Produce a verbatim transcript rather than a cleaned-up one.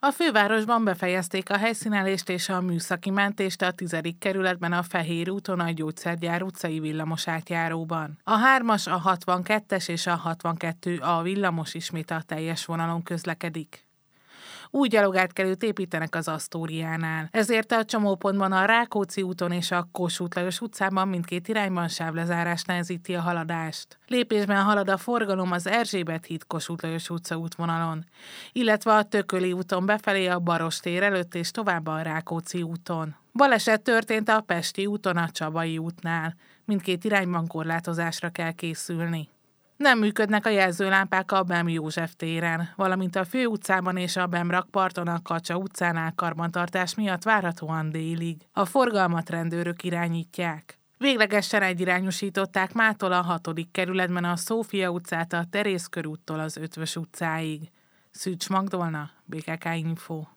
A fővárosban befejezték a helyszínelést és a műszaki mentést a tizedik kerületben a Fehér úton a Gyógyszergyár utcai villamos átjáróban. A hármas, a hatvankettes és a hatvankettő A villamos ismét a teljes vonalon közlekedik. Új gyalogátkelőt építenek az Asztóriánál. Ezért a csomópontban a Rákóczi úton és a Kossuth Lajos utcában mindkét irányban sávlezárás nehezíti a haladást. Lépésben halad a forgalom az Erzsébet híd Kossuth Lajos utca útvonalon, illetve a Tököli úton befelé a Barostér előtt és tovább a Rákóczi úton. Baleset történt a Pesti úton a Csabai útnál. Mindkét irányban korlátozásra kell készülni. Nem működnek a jelzőlámpák a Bem József téren, valamint a Főutcában és a Bem rakparton a Kacsa utcánál karbantartás miatt várhatóan délig. A forgalmat rendőrök irányítják. Véglegesen egyirányosították mától a hatodik kerületben a Szófia utcát a Teréz körúttól az Ötvös utcáig. Szűcs Magdolna, bé ká ká Info.